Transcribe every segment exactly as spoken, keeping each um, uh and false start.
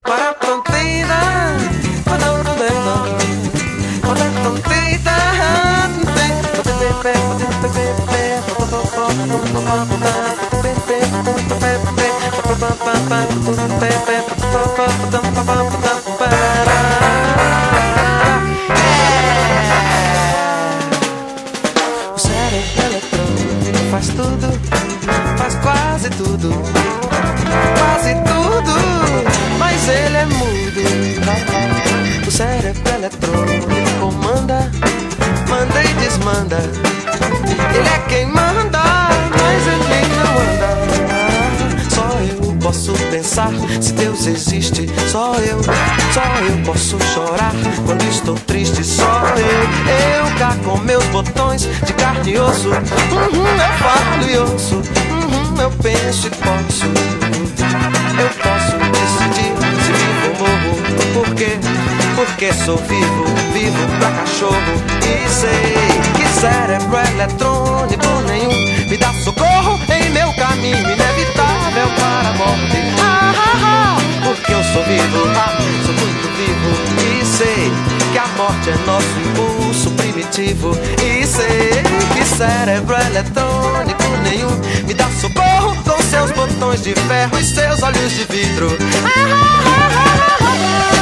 O cérebro eletrônico faz tudo, faz quase tudo, quase tudo, mas ele é mudo. O cérebro eletrônico comanda, manda e desmanda. Ele é quem manda, mas ele não anda. Só eu posso pensar se Deus existe. Só eu, só eu posso chorar quando estou triste. Só eu, eu cá com meus botões de carne e osso. Uhum, eu falo e ouço, uhum, eu penso e posso. Eu posso decidir se vivo ou morro. Por quê? Porque sou vivo, vivo pra cachorro. E sei que cérebro eletrônico nenhum me dá socorro em meu caminho inevitável para a morte. Ah, ah, ah, porque eu sou vivo, ah, sou muito vivo. E sei que a morte é nosso impulso primitivo. E sei que cérebro eletrônico nenhum me dá socorro com seus botões de ferro e seus olhos de vidro. Ah, ah, ah, ah, ah, ah.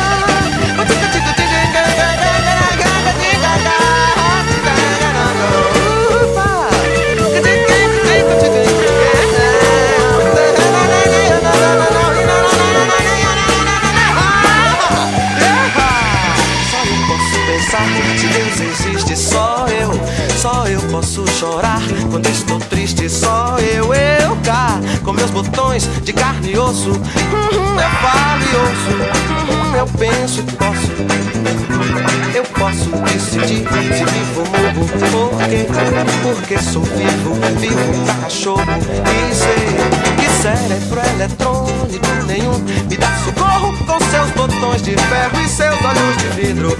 Se Deus existe, só eu, só eu posso chorar quando estou triste. Só eu, eu cá com meus botões de carne e osso. Uhum, eu falo e ouço, uhum, eu penso e posso. Eu posso decidir se vivo ou morro. Por quê? Porque sou vivo, vivo pra cachorro. E sei que cérebro eletrônico nenhum me dá socorro com seus botões de ferro e seus olhos de vidro.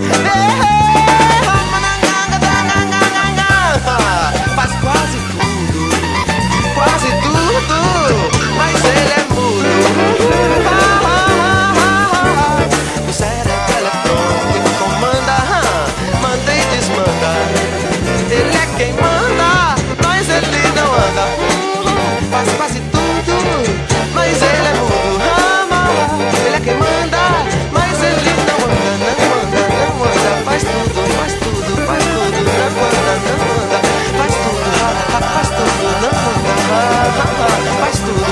Faz quase tudo, quase tudo, mas ele é mudo. O cérebro eletrônico comanda, manda e desmanda. Ele é quem manda, mas ele não anda. Faz quase tudo, mas ele é mudo. Ele é quem manda, mas ele não anda, não anda, não anda. Faz tudo, faz tudo, faz tudo, não anda, não anda. Faz tudo, faz tudo, não anda. Faz tudo,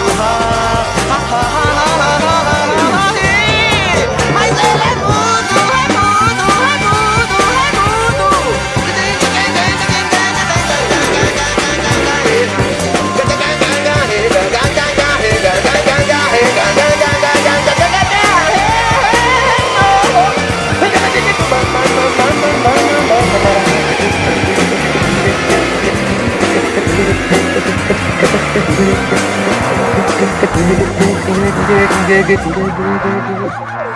mas ele é mudo, é mudo, é mudo, é mudo. Thank you.